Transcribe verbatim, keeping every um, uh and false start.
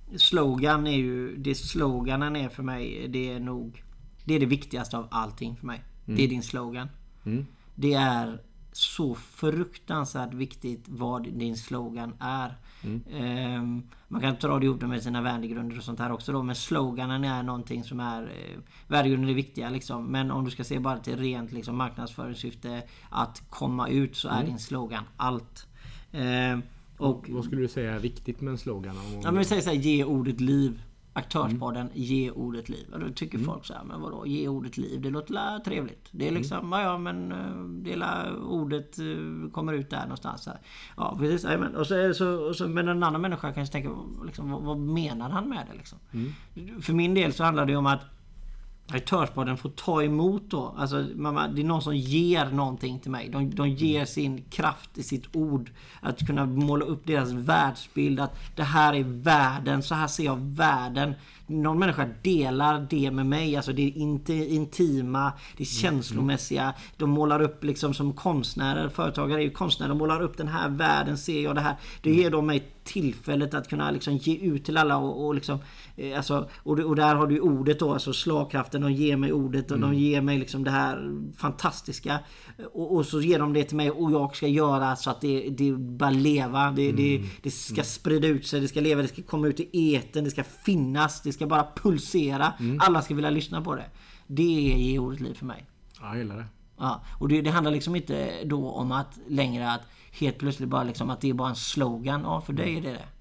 slogan är ju, det sloganen är för mig, det är nog, det är det viktigaste av allting för mig. Mm. Det är din slogan. Mm. Det är så fruktansvärt viktigt vad din slogan är. Mm. Um, man kan dra det ihop med sina värdegrunder och sånt här också då, men sloganen är någonting som är uh, värdegrunden är viktiga liksom, men om du ska se bara till rent liksom, marknadsföringssyfte att komma ut, så är mm. din slogan allt. Uh, och vad skulle du säga är viktigt med en slogan? Om ja, men vi säger så här, ge ordet liv. Aktörspodden, mm. ge ordet liv. Och då tycker mm. folk så här, men vadå, ge ordet liv? Det låter la trevligt. Det är liksom, mm. ja men det la, ordet kommer ut där någonstans. Här. Ja, precis. Ja, men, och så, så, och så, men en annan människa kanske tänker, liksom, vad, vad menar han med det? Liksom? Mm. För min del så handlar det om att aktörspodden får ta emot då. Alltså, mamma, det är någon som ger någonting till mig. De, de ger sin kraft i sitt ord. Att kunna måla upp deras världsbild. Att det här är världen. Så här ser jag världen. Någon människa delar det med mig. Alltså det är inte intima. Det är känslomässiga. De målar upp liksom som konstnärer. Företagare är ju konstnärer. De målar upp den här världen. Ser jag det här. Det ger dem mig tillfället att kunna liksom ge ut till alla. Och, och liksom Alltså, och, och där har du ordet då, alltså slagkraften, de ger mig ordet och mm. de ger mig liksom det här fantastiska, och, och så ger de det till mig och jag ska göra så att det, det bara leva, det, mm. det, det ska sprida ut sig, det ska leva, det ska komma ut i eten, det ska finnas, det ska bara pulsera, mm. alla ska vilja lyssna på det. Det är ge ordet liv för mig. Ja, jag gillar det. Ja, och det, det handlar liksom inte då om att längre att helt plötsligt bara liksom att det är bara en slogan, ja för dig är det det.